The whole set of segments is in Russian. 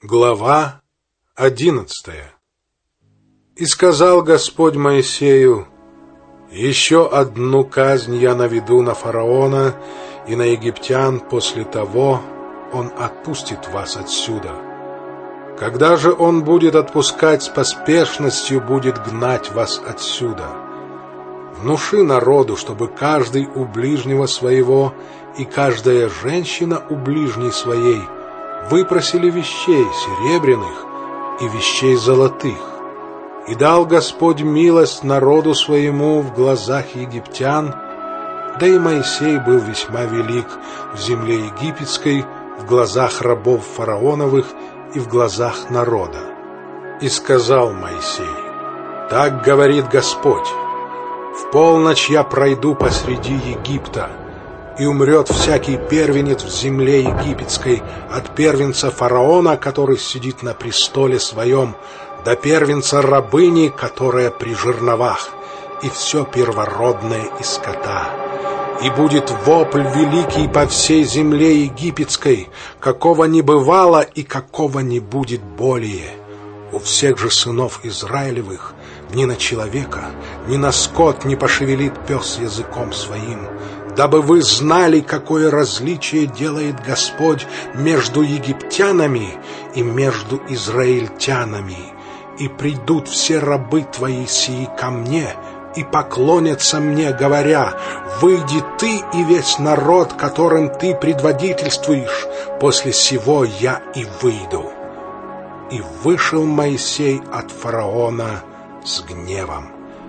Глава 11. И сказал Господь Моисею: еще одну казнь я наведу на фараона и на египтян, после того он отпустит вас отсюда. Когда же он будет отпускать, с поспешностью будет гнать вас отсюда. Внуши народу, чтобы каждый у ближнего своего и каждая женщина у ближней своей выпросили вещей серебряных и вещей золотых. И дал Господь милость народу своему в глазах египтян, да и Моисей был весьма велик в земле египетской, в глазах рабов фараоновых и в глазах народа. И сказал Моисей: так говорит Господь: в полночь я пройду посреди Египта, и умрет всякий первенец в земле египетской, от первенца фараона, который сидит на престоле своем, до первенца рабыни, которая при жерновах, и все первородное из скота. И будет вопль великий по всей земле египетской, какого не бывало и какого не будет более. У всех же сынов Израилевых ни на человека, ни на скот не пошевелит пес языком своим, дабы вы знали, какое различие делает Господь между египтянами и между израильтянами. И придут все рабы твои сии ко мне и поклонятся мне, говоря: выйди ты и весь народ, которым ты предводительствуешь, после сего я и выйду. И вышел Моисей от фараона с гневом.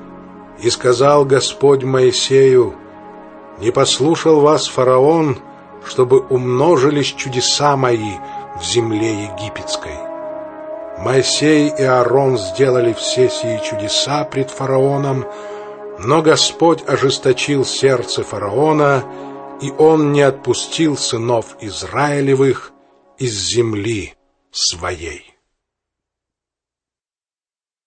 И сказал Господь Моисею: не послушал вас фараон, чтобы умножились чудеса мои в земле египетской. Моисей и Аарон сделали все сии чудеса пред фараоном, но Господь ожесточил сердце фараона, и он не отпустил сынов Израилевых из земли своей.